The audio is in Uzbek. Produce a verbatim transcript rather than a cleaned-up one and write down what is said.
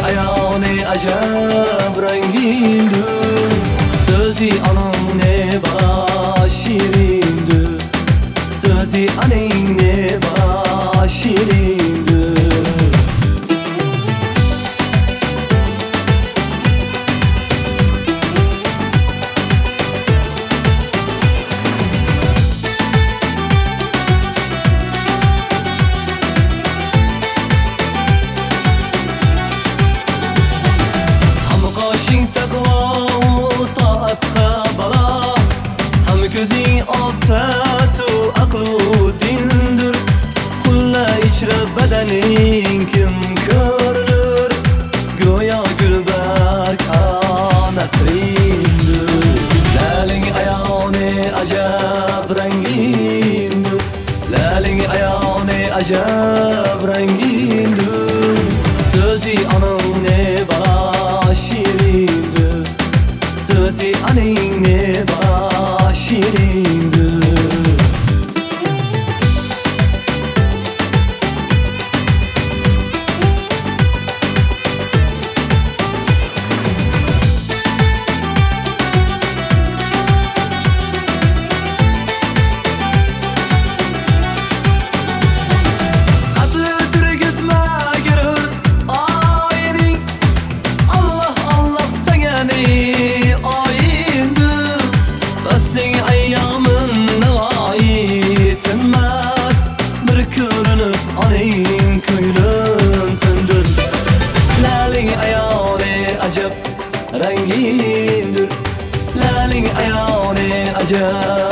ayoni ajab rangindir, so'zi aning ne bashirindir, so'zi aning ne bashirindir. Affatu aqlu dindir, xulla ichra badaning kim ko'rinur, go'yo gulbarg nasrindir. Laling ayoni ajab rangindir, laling ayoni ajab rangindir, so'zi aning ne bashirindir, so'zi aning ne bashirindir. Rangindir, laling ayoni ajab